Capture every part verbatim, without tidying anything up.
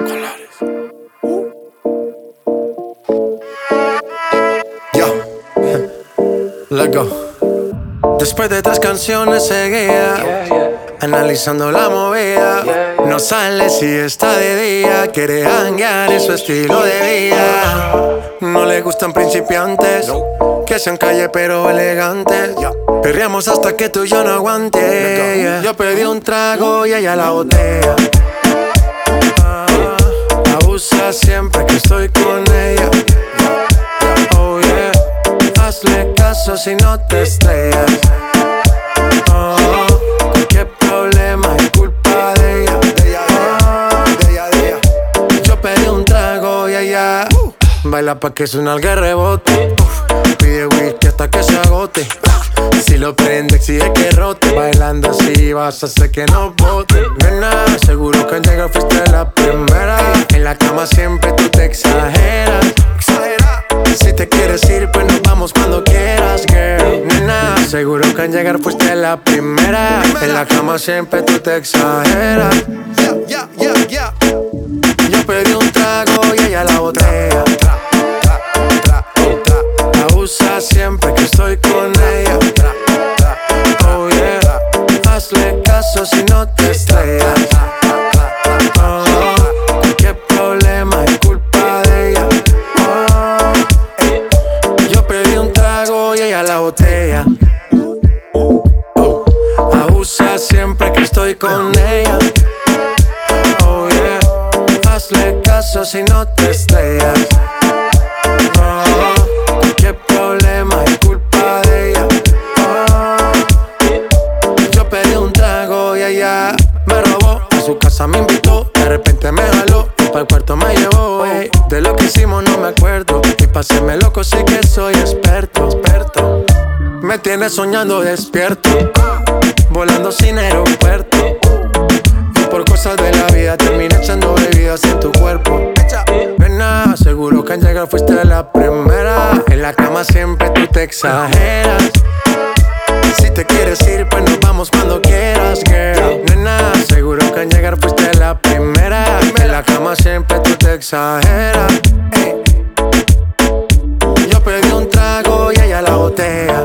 Colores. Yo. Let's go. Después de tres canciones seguidas, yeah, yeah, analizando la movida, yeah, yeah, no sale si está de día. Quiere hanguear en su estilo de vida. No le gustan principiantes, no, que sean calle pero elegantes, yeah. Perreamos hasta que tú y yo no aguante, yeah. Yo pedí un trago y ella la botella. ah, Abusa siempre que estoy con ella. Oh yeah, hazle caso si no te estrellas. Oh, cualquier problema es culpa de ella. De ella, de ella, de ella, de ella. Yo pedí un trago y ella uh, baila pa' que su nalga rebote. uh, Pide whisky hasta que se agote. uh, Si lo prende exige que rote. Bailando así vas a hacer que no bote. Nena, seguro que al llegar fuiste la primera. En la cama siempre tú te exageras. Si te quieres ir, pues nos vamos cuando quieras, girl. Nena, seguro que al llegar fuiste la primera. En la cama siempre tú te exageras. Yeah, yeah, yeah, yeah. Yo pedí un trago y ella la botella. Abusa siempre que estoy con ella. Oh yeah, hazle caso si no te estrellas. Oh, cualquier problema es culpa de ella. La botella. Abusa siempre que estoy con ella. Oh yeah, hazle caso si no te estrellas. Oh, qué problema es culpa de ella. Oh, yo pedí un trago y ella me robó. A su casa me invitó, de repente me jaló y pa'l cuarto me llevó. Ey, de lo que hicimos no me acuerdo. Y pa' hacerme loco sí que soy experto, experto. Me tienes soñando despierto, volando sin aeropuerto. Y por cosas de la vida terminé echando bebidas en tu cuerpo. Nena, seguro que al llegar fuiste la primera. En la cama siempre tú te exageras. Si te quieres ir, pues nos vamos cuando quieras, girl. Nena, seguro que al llegar fuiste la primera. En la cama siempre tú te exageras. Ey. Yo pedí un trago y ella la botella.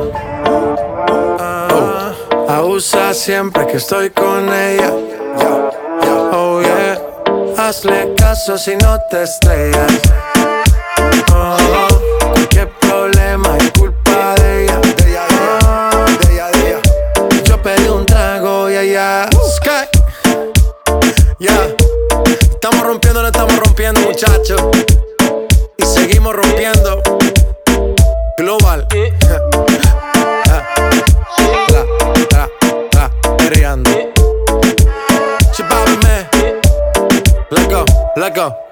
Abusa siempre que estoy con ella. Oh yeah, hazle caso si no te estrellas. Oh, cualquier problema es culpa de ella. De ella, de ella, de ella. Yo pedí un trago y ella Sky. Yeah, estamos rompiendo, no estamos rompiendo, muchachos. Y seguimos rompiendo. Global. Let go, let go.